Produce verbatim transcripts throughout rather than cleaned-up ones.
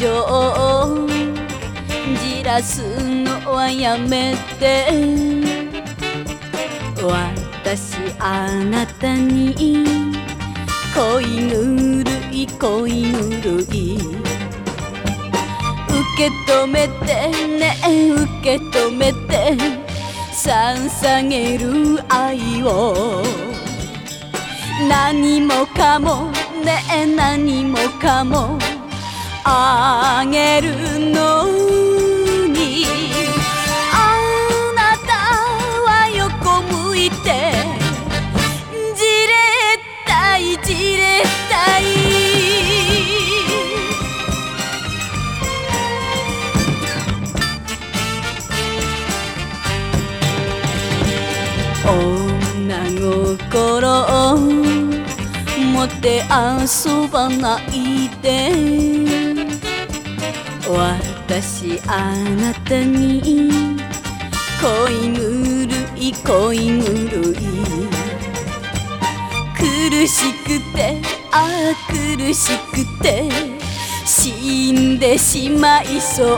情じらすのはやめて、私あなたに恋ぬるい恋ぬるい、受け止めてね受け止めて捧げる愛を、何もかもね何もかもあげるのに、あなたは横向いてじれったいじれったい、女心をもてあそばないで、私あなたに恋ぬるい恋ぬるい、苦しくてああ苦しくて死んでしまいそう、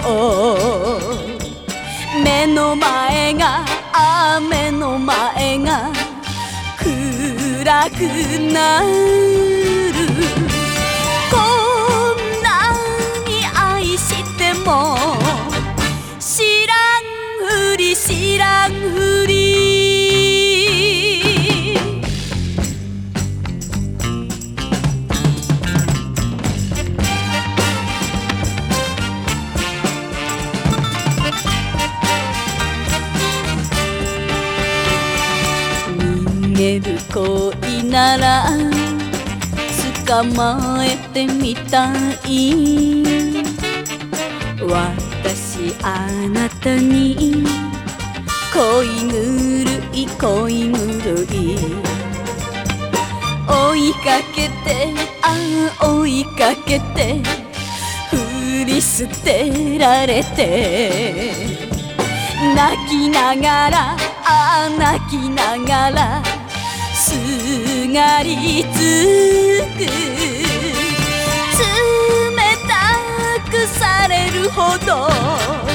目の前がああ目の前が暗くなる、こんなに愛しても知らんふり知らんふり、逃げる恋なら捕まえてみたい、私あなたに恋ぬるい恋ぬるい、追いかけてああ追いかけて振り捨てられて、泣きながらああ泣きながらすがりつく、冷たくされるほど